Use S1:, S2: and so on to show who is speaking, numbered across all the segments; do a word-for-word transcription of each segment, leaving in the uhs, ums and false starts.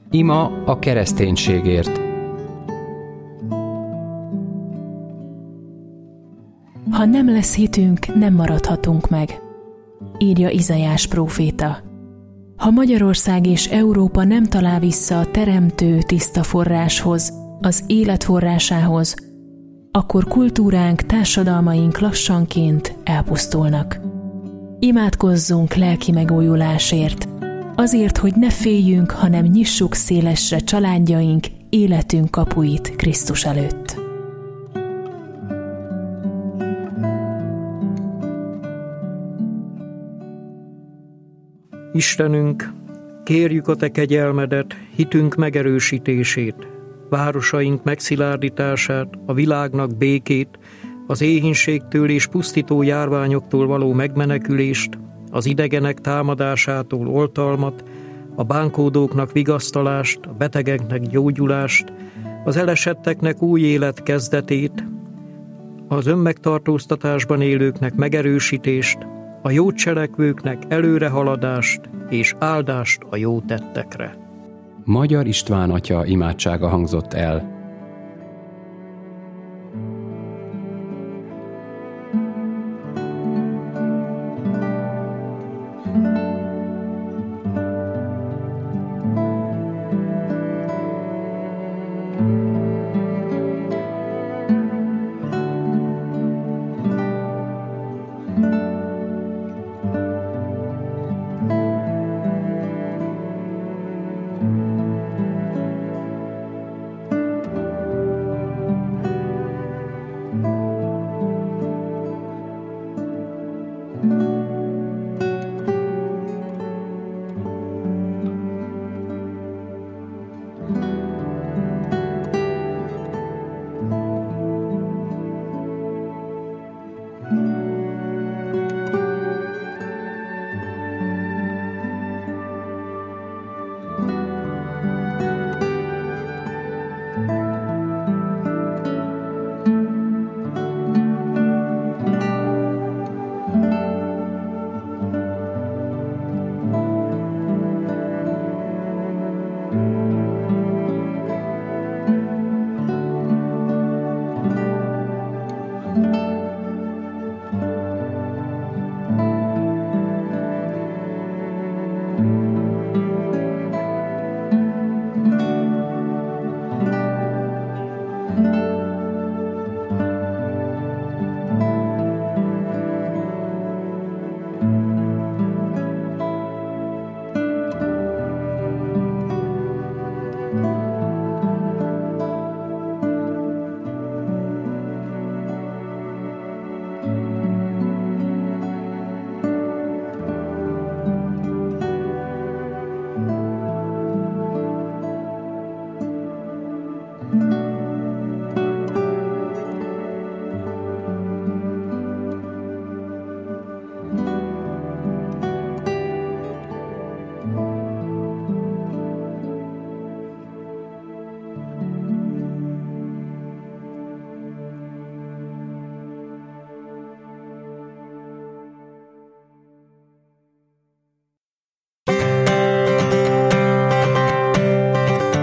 S1: Ima a kereszténységért.
S2: Ha nem lesz hitünk, nem maradhatunk meg, írja Izaiás próféta. Ha Magyarország és Európa nem talál vissza a teremtő tiszta forráshoz, az élet forrásához, akkor kultúránk, társadalmaink lassanként elpusztulnak. Imádkozzunk lelki megújulásért, azért, hogy ne féljünk, hanem nyissuk szélesre családjaink, életünk kapuit Krisztus előtt.
S3: Istenünk, kérjük a Te kegyelmedet, hitünk megerősítését, városaink megszilárdítását, a világnak békét, az éhínségtől és pusztító járványoktól való megmenekülést, az idegenek támadásától oltalmat, a bánkódóknak vigasztalást, a betegeknek gyógyulást, az elesetteknek új élet kezdetét, az önmegtartóztatásban élőknek megerősítést, a jó cselekvőknek előrehaladást és áldást a jó tettekre.
S1: Magyar István atya imádsága hangzott el.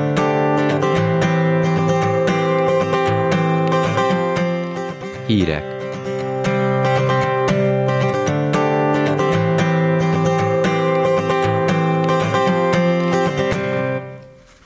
S1: Hírek.